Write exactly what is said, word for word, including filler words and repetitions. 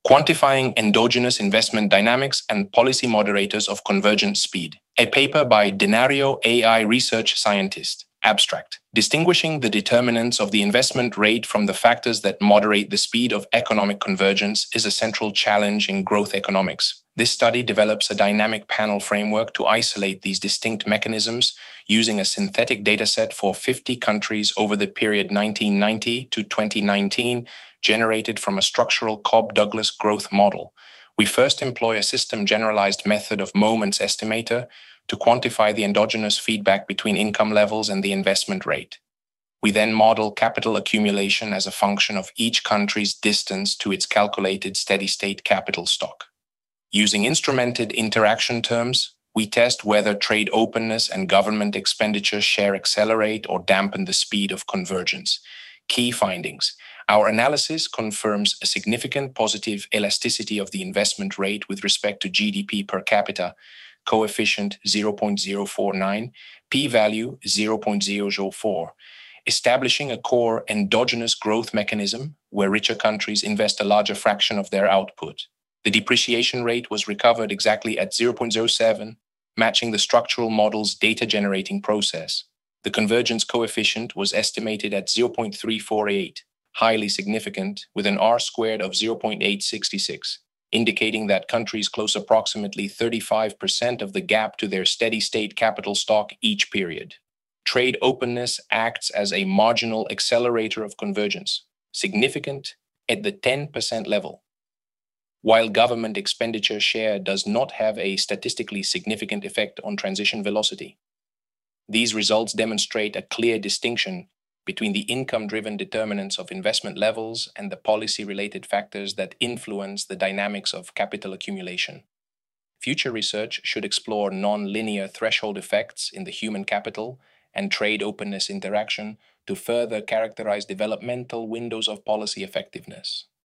Quantifying Endogenous Investment Dynamics and Policy Moderators of Convergent Speed, a paper by Denario A I Research Scientist. Abstract. Distinguishing the determinants of the investment rate from the factors that moderate the speed of economic convergence is a central challenge in growth economics. This study develops a dynamic panel framework to isolate these distinct mechanisms using a synthetic dataset for fifty countries over the period nineteen ninety to twenty nineteen, generated from a structural Cobb-Douglas growth model. We first employ a system-generalized method of moments estimator to quantify the endogenous feedback between income levels and the investment rate. We then model capital accumulation as a function of each country's distance to its calculated steady-state capital stock. Using instrumented interaction terms, we test whether trade openness and government expenditure share accelerate or dampen the speed of convergence. Key findings. Our analysis confirms a significant positive elasticity of the investment rate with respect to G D P per capita, coefficient zero point zero four nine, p-value zero point zero zero four, establishing a core endogenous growth mechanism where richer countries invest a larger fraction of their output. The depreciation rate was recovered exactly at zero point zero seven, matching the structural model's data-generating process. The convergence coefficient was estimated at zero point three four eight, highly significant, with an R-squared of zero point eight six six, indicating that countries close approximately thirty-five percent of the gap to their steady-state capital stock each period. Trade openness acts as a marginal accelerator of convergence, significant at the ten percent level, while government expenditure share does not have a statistically significant effect on transition velocity. These results demonstrate a clear distinction between the income-driven determinants of investment levels and the policy-related factors that influence the dynamics of capital accumulation. Future research should explore non-linear threshold effects in the human capital and trade openness interaction to further characterize developmental windows of policy effectiveness.